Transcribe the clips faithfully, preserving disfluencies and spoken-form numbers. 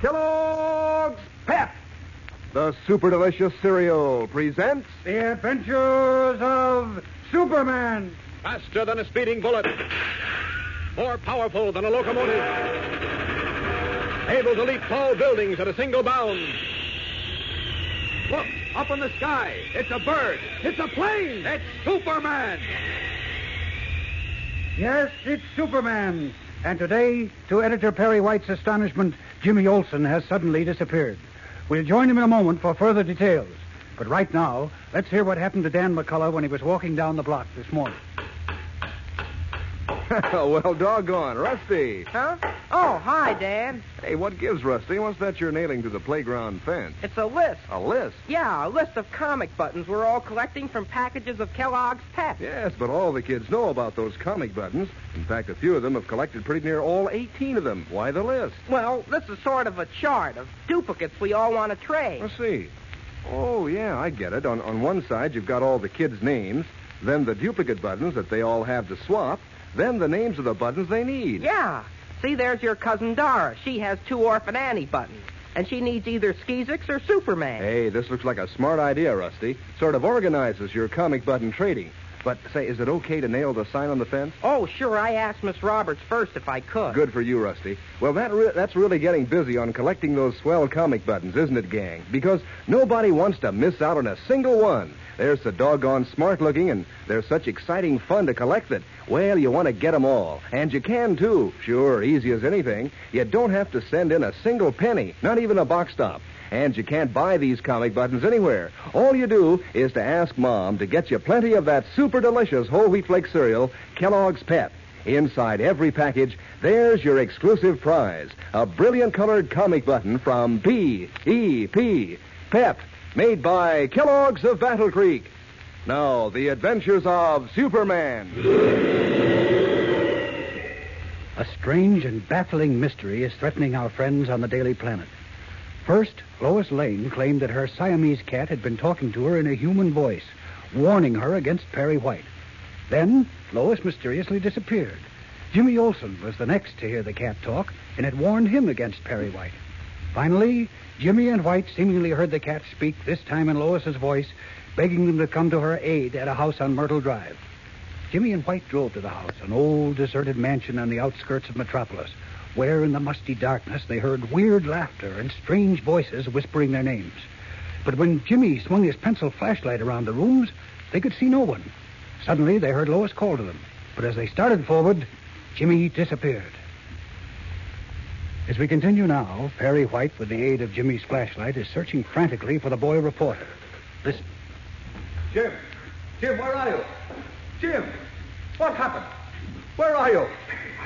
Kellogg's Pep, the super delicious cereal, presents The Adventures of Superman. Faster than a speeding bullet. More powerful than a locomotive. Able to leap tall buildings at a single bound. Look, up in the sky. It's a bird. It's a plane. It's Superman. Yes, it's Superman. And today, to Editor Perry White's astonishment, Jimmy Olsen has suddenly disappeared. We'll join him in a moment for further details. But right now, let's hear what happened to Dan McCullough when he was walking down the block this morning. Well, doggone, Rusty. Huh? Oh, hi, Dan. Hey, what gives, Rusty? What's that you're nailing to the playground fence? It's a list. A list? Yeah, a list of comic buttons we're all collecting from packages of Kellogg's Pep. Yes, but all the kids know about those comic buttons. In fact, a few of them have collected pretty near all eighteen of them. Why the list? Well, this is sort of a chart of duplicates we all want to trade. Let's see. Oh, yeah, I get it. On, on one side, you've got all the kids' names, then the duplicate buttons that they all have to swap, then the names of the buttons they need. Yeah. See, there's your cousin Dara. She has two Orphan Annie buttons, and she needs either Skeezix or Superman. Hey, this looks like a smart idea, Rusty. Sort of organizes your comic button trading. But, say, is it okay to nail the sign on the fence? Oh, sure. I asked Miss Roberts first if I could. Good for you, Rusty. Well, that re- that's really getting busy on collecting those swell comic buttons, isn't it, gang? Because nobody wants to miss out on a single one. They're so doggone smart-looking, and they're such exciting fun to collect that, well, you want to get them all. And you can, too. Sure, easy as anything. You don't have to send in a single penny, not even a box stop. And you can't buy these comic buttons anywhere. All you do is to ask Mom to get you plenty of that super delicious whole wheat flake cereal, Kellogg's Pep. Inside every package, there's your exclusive prize, a brilliant colored comic button from P E P, Pep, made by Kellogg's of Battle Creek. Now, the adventures of Superman. A strange and baffling mystery is threatening our friends on the Daily Planet. First, Lois Lane claimed that her Siamese cat had been talking to her in a human voice, warning her against Perry White. Then, Lois mysteriously disappeared. Jimmy Olsen was the next to hear the cat talk, and it warned him against Perry White. Finally, Jimmy and White seemingly heard the cat speak, this time in Lois's voice, begging them to come to her aid at a house on Myrtle Drive. Jimmy and White drove to the house, an old, deserted mansion on the outskirts of Metropolis, where in the musty darkness they heard weird laughter and strange voices whispering their names. But when Jimmy swung his pencil flashlight around the rooms, they could see no one. Suddenly, they heard Lois call to them. But as they started forward, Jimmy disappeared. As we continue now, Perry White, with the aid of Jimmy's flashlight, is searching frantically for the boy reporter. Listen. Jim! Jim, where are you? Jim! What happened? Where are you?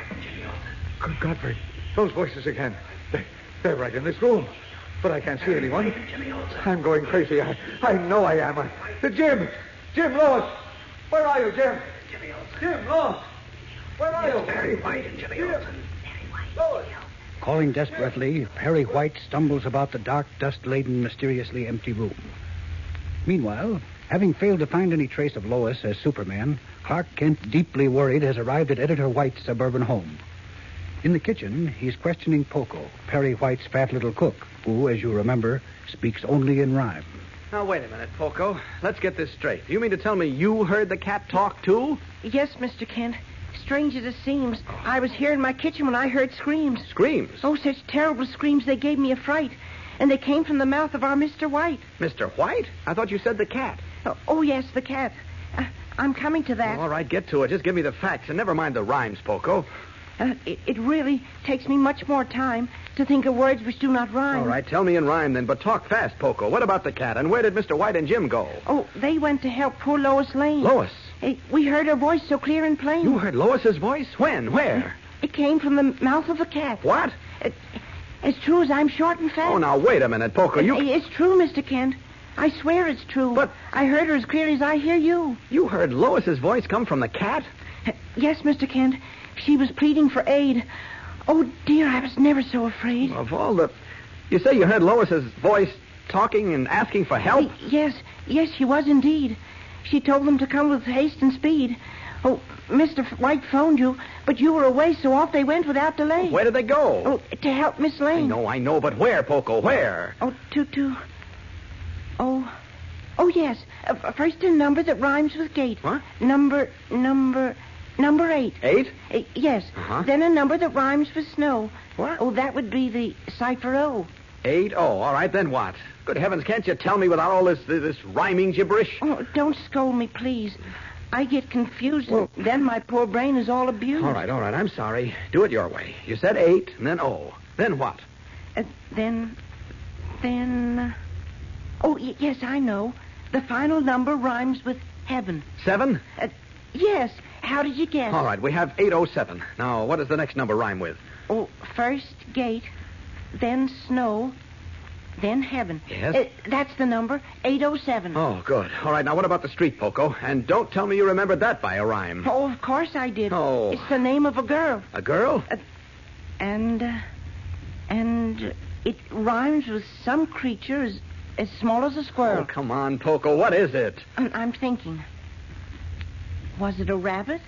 Good Godfrey, those voices again. They, they're right in this room. But I can't see anyone. I'm going crazy. I, I know I am. I, uh, Jim! Jim, Lois! Where are you, Jim? Jim, Lois! Where are you? Perry White and Jimmy Olsen. Lois! Calling desperately, Perry White stumbles about the dark, dust-laden, mysteriously empty room. Meanwhile, having failed to find any trace of Lois as Superman, Clark Kent, deeply worried, has arrived at Editor White's suburban home. In the kitchen, he's questioning Poco, Perry White's fat little cook, who, as you remember, speaks only in rhyme. Now, wait a minute, Poco. Let's get this straight. You mean to tell me you heard the cat talk, too? Yes, Mister Kent. Strange as it seems, I was here in my kitchen when I heard screams. Screams? Oh, such terrible screams, they gave me a fright. And they came from the mouth of our Mister White. Mister White? I thought you said the cat. Oh, oh yes, the cat. Uh, I'm coming to that. Oh, all right, get to it. Just give me the facts, and never mind the rhymes, Poco. Uh, it, it really takes me much more time to think of words which do not rhyme. All right, tell me in rhyme then, but talk fast, Poco. What about the cat, and where did Mister White and Jim go? Oh, they went to help poor Lois Lane. Lois? Hey, we heard her voice so clear and plain. You heard Lois's voice? When? Where? It came from the mouth of the cat. What? It, as true as I'm short and fat. Oh, now, wait a minute, Poco. You... It, it's true, Mister Kent. I swear it's true. But... I heard her as clearly as I hear you. You heard Lois's voice come from the cat? Yes, Mister Kent. She was pleading for aid. Oh, dear, I was never so afraid. Of all the... You say you heard Lois's voice talking and asking for help? Yes, yes, she was indeed. She told them to come with haste and speed. Oh, Mister White phoned you, but you were away, so off they went without delay. Where did they go? Oh, to help Miss Lane. I know, I know, but where, Poco? Where? Oh, to, to... Oh, oh, yes. Uh, first a number that rhymes with gate. What? Number, number, number eight. Eight? Uh, yes. Uh-huh. Then a number that rhymes with snow. What? Oh, that would be the cipher O. Eight? Oh, all right, then what? Good heavens, can't you tell me without all this this, this rhyming gibberish? Oh, don't scold me, please. I get confused, and then my poor brain is all abused. All right, all right, I'm sorry. Do it your way. You said eight, and then O. Then what? Uh, then, then... Oh, y- yes, I know. The final number rhymes with heaven. Seven? Uh, yes. How did you guess? All right, we have eight oh seven. Now, what does the next number rhyme with? Oh, first gate, then snow, then heaven. Yes? Uh, that's the number, eight oh seven. Oh, good. All right, now what about the street, Poco? And don't tell me you remembered that by a rhyme. Oh, of course I did. Oh. It's the name of a girl. A girl? Uh, and, uh, and it rhymes with some creature as, as small as a squirrel. Oh, come on, Poco. What is it? I'm, I'm thinking. Was it a rabbit?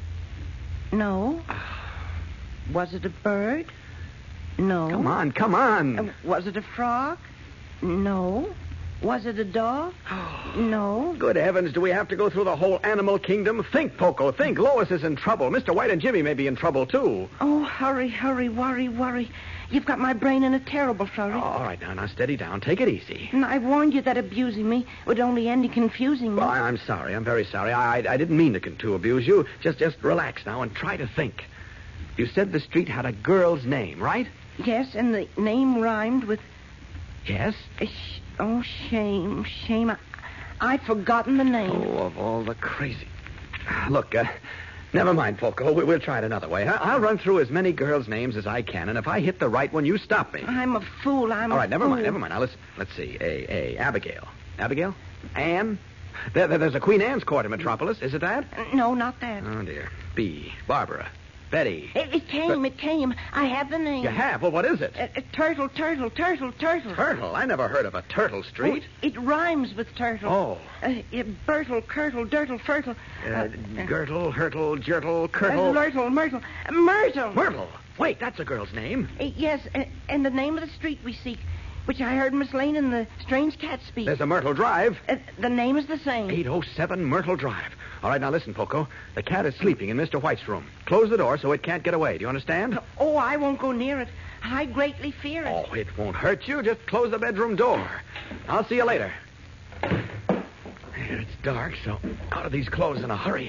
No. Was it a bird? No. Come on, come on. Uh, was it a frog? No. Was it a dog? No. Good heavens, do we have to go through the whole animal kingdom? Think, Poco, think. Lois is in trouble. Mister White and Jimmy may be in trouble, too. Oh, hurry, hurry, worry, worry. You've got my brain in a terrible flurry. Oh, all right, now, now, steady down. Take it easy. And I warned you that abusing me would only end in confusing me. Well, I, I'm sorry. I'm very sorry. I, I, I didn't mean to, to abuse you. Just, just relax now and try to think. You said the street had a girl's name, right? Yes, and the name rhymed with... Yes? Uh, sh- oh, shame, shame. I, I'd forgotten the name. Oh, of all the crazy... Look, uh, never mind, Poco. We, we'll try it another way. I, I'll run through as many girls' names as I can, and if I hit the right one, you stop me. I'm a fool. I'm All a right, never fool. mind, never mind. Now, let's, let's see. A, A, Abigail. Abigail? Anne? There, there, there's a Queen Anne's Court in Metropolis. Is it that? No, not that. Oh, dear. B, Barbara. Betty. It, it came, it came. I have the name. You have? Well, what is it? Uh, uh, turtle, turtle, turtle, turtle. Turtle? I never heard of a turtle street. Oh, it rhymes with turtle. Oh. Uh, it, Bertle, Kirtle, Dirtle, Fertle. Uh, Uh, Gertle, Hurtle, Jertle, uh, Kirtle. Lurtle, Myrtle. Uh, Myrtle. Myrtle. Wait, that's a girl's name. Uh, yes, uh, and the name of the street we seek, which I heard Miss Lane and the strange cat speak. There's a Myrtle Drive. Uh, the name is the same. eight oh seven Myrtle Drive. All right, now listen, Poco. The cat is sleeping in Mister White's room. Close the door so it can't get away. Do you understand? Oh, I won't go near it. I greatly fear it. Oh, it won't hurt you. Just close the bedroom door. I'll see you later. Here, it's dark, so out of these clothes in a hurry.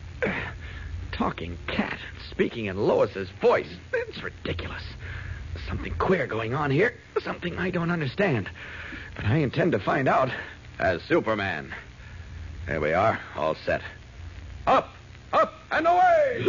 Talking cat, speaking in Lois's voice. It's ridiculous. There's something queer going on here. Something I don't understand. But I intend to find out as Superman. There we are, all set. Up, up, and away!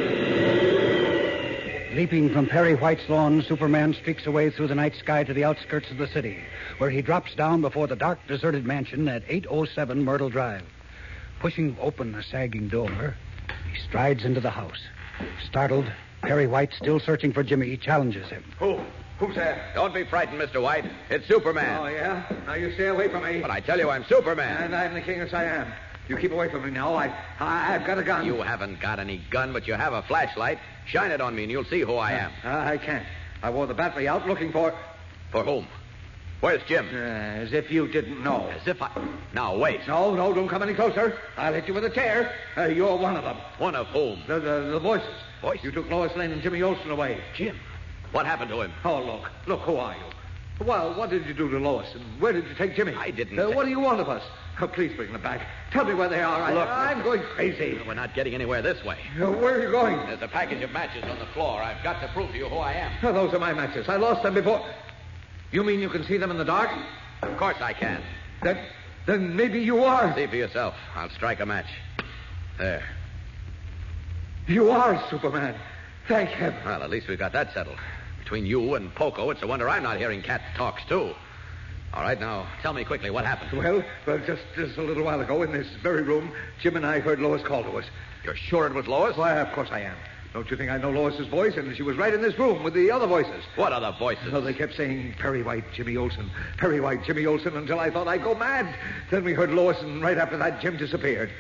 Leaping from Perry White's lawn, Superman streaks away through the night sky to the outskirts of the city, where he drops down before the dark, deserted mansion at eight oh seven Myrtle Drive. Pushing open the sagging door, he strides into the house. Startled, Perry White, still searching for Jimmy, challenges him. Who? Who's there? Don't be frightened, Mister White. It's Superman. Oh, yeah? Now you stay away from me. But I tell you, I'm Superman. And I'm the king as I am. You keep away from me now. I, I, I've got a gun. You haven't got any gun, but you have a flashlight. Shine it on me, and you'll see who I am. Uh, I can't. I wore the battery out looking for... For whom? Where's Jim? Uh, as if you didn't know. As if I... Now, wait. No, no, don't come any closer. I'll hit you with a chair. Uh, you're one of them. One of whom? The, the, the voices. Voices? You took Lois Lane and Jimmy Olsen away. Jim. What happened to him? Oh, look. Look, who are you? Well, what did you do to Lois? And where did you take Jimmy? I didn't Uh, take- what do you want of us? Oh, please bring them back. Tell me where they are. I, Look, I'm going crazy. We're not getting anywhere this way. Uh, where are you going? There's a package of matches on the floor. I've got to prove to you who I am. Oh, those are my matches. I lost them before. You mean you can see them in the dark? Of course I can. Then, then maybe you are. See for yourself. I'll strike a match. There. You are Superman. Thank heaven. Well, at least we've got that settled. Between you and Poco, it's a wonder I'm not hearing cat talks, too. All right, now, tell me quickly what happened. Well, well, just, just a little while ago in this very room, Jim and I heard Lois call to us. You're sure it was Lois? Why, of course I am. Don't you think I know Lois's voice? And she was right in this room with the other voices. What other voices? So they kept saying, Perry White, Jimmy Olsen, Perry White, Jimmy Olsen, until I thought I'd go mad. Then we heard Lois, and right after that, Jim disappeared.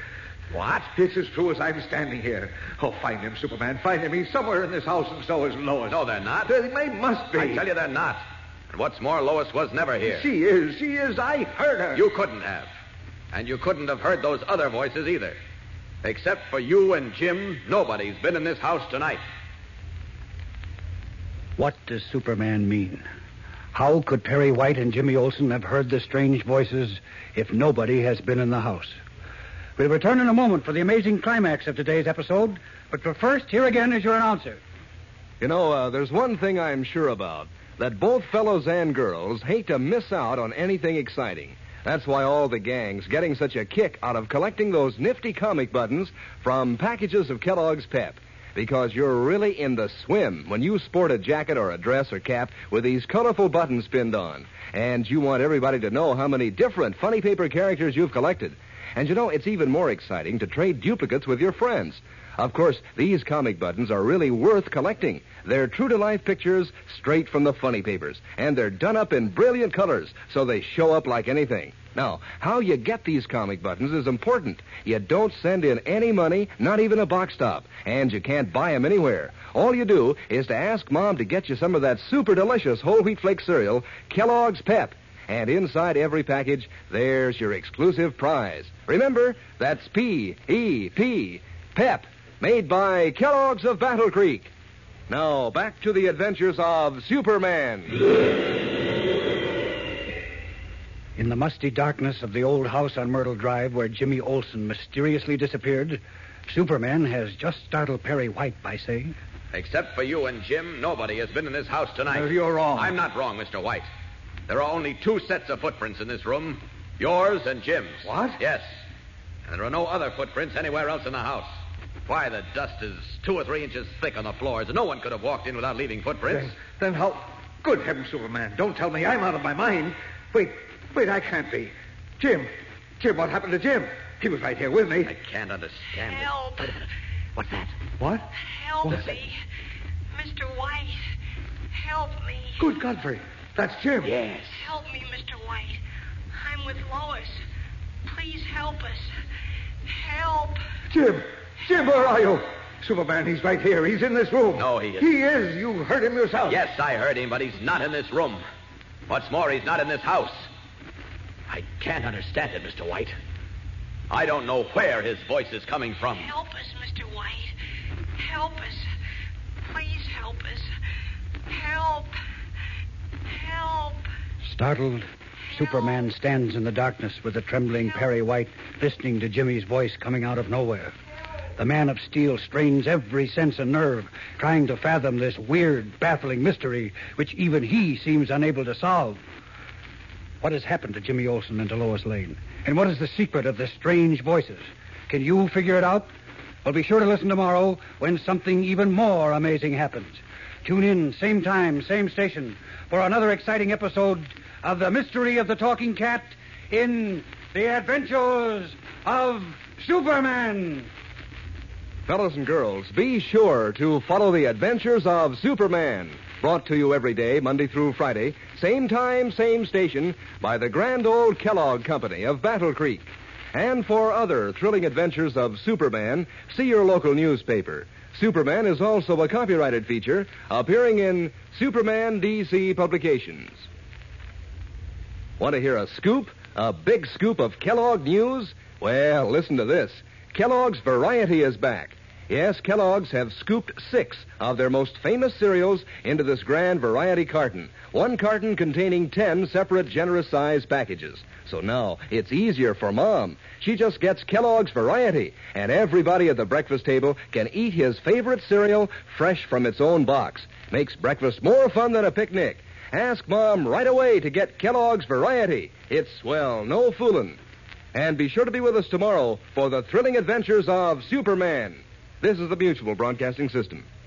What? It's as true as I'm standing here. Oh, find him, Superman. Find him. He's somewhere in this house, and so is Lois. No, they're not. They may must be. I tell you they're not. And what's more, Lois was never here. She is. She is. I heard her. You couldn't have. And you couldn't have heard those other voices either. Except for you and Jim, nobody's been in this house tonight. What does Superman mean? How could Perry White and Jimmy Olsen have heard the strange voices if nobody has been in the house? We'll return in a moment for the amazing climax of today's episode, but for first, here again is your announcer. You know, uh, there's one thing I'm sure about, that both fellows and girls hate to miss out on anything exciting. That's why all the gang's getting such a kick out of collecting those nifty comic buttons from packages of Kellogg's Pep. Because you're really in the swim when you sport a jacket or a dress or cap with these colorful buttons pinned on. And you want everybody to know how many different funny paper characters you've collected. And you know, it's even more exciting to trade duplicates with your friends. Of course, these comic buttons are really worth collecting. They're true-to-life pictures straight from the funny papers. And they're done up in brilliant colors, so they show up like anything. Now, how you get these comic buttons is important. You don't send in any money, not even a box top. And you can't buy them anywhere. All you do is to ask Mom to get you some of that super delicious whole wheat flake cereal, Kellogg's Pep. And inside every package, there's your exclusive prize. Remember, that's P E P, Pep, made by Kellogg's of Battle Creek. Now, back to the adventures of Superman. In the musty darkness of the old house on Myrtle Drive where Jimmy Olsen mysteriously disappeared, Superman has just startled Perry White by saying, Except for you and Jim, nobody has been in this house tonight. No, you're wrong. I'm not wrong, Mister White. There are only two sets of footprints in this room. Yours and Jim's. What? Yes. And there are no other footprints anywhere else in the house. Why, the dust is two or three inches thick on the floors, and no one could have walked in without leaving footprints. Then, then how... Good heavens, Superman. Don't tell me I'm out of my mind. Wait, wait, I can't be. Jim. Jim, what happened to Jim? He was right here with me. I can't understand Help. it. What's that? What? Help What's me. Mister White. Help me. Good Godfrey. That's Jim. Yes. Help me, Mister White. I'm with Lois. Please help us. Help. Jim. Jim, where are you? Superman, he's right here. He's in this room. No, he isn't. He is. You heard him yourself. Yes, I heard him, but he's not in this room. What's more, he's not in this house. I can't understand it, Mister White. I don't know where his voice is coming from. Help us, Mister White. Help us. Please help us. Help. Help. Startled, Superman stands in the darkness with the trembling Perry White, listening to Jimmy's voice coming out of nowhere. The man of steel strains every sense and nerve, trying to fathom this weird, baffling mystery which even he seems unable to solve. What has happened to Jimmy Olsen and to Lois Lane? And what is the secret of the strange voices? Can you figure it out? Well, be sure to listen tomorrow when something even more amazing happens. Tune in, same time, same station, for another exciting episode of The Mystery of the Talking Cat in The Adventures of Superman. Fellas and girls, be sure to follow the adventures of Superman. Brought to you every day, Monday through Friday, same time, same station, by the grand old Kellogg Company of Battle Creek. And for other thrilling adventures of Superman, see your local newspaper. Superman is also a copyrighted feature appearing in Superman D C Publications. Want to hear a scoop? A big scoop of Kellogg news? Well, listen to this. Kellogg's Variety is back. Yes, Kellogg's have scooped six of their most famous cereals into this grand variety carton. One carton containing ten separate generous-sized packages. So now it's easier for Mom. She just gets Kellogg's Variety, and everybody at the breakfast table can eat his favorite cereal fresh from its own box. Makes breakfast more fun than a picnic. Ask Mom right away to get Kellogg's Variety. It's, well, no fooling. And be sure to be with us tomorrow for the thrilling adventures of Superman. This is the Mutual Broadcasting System.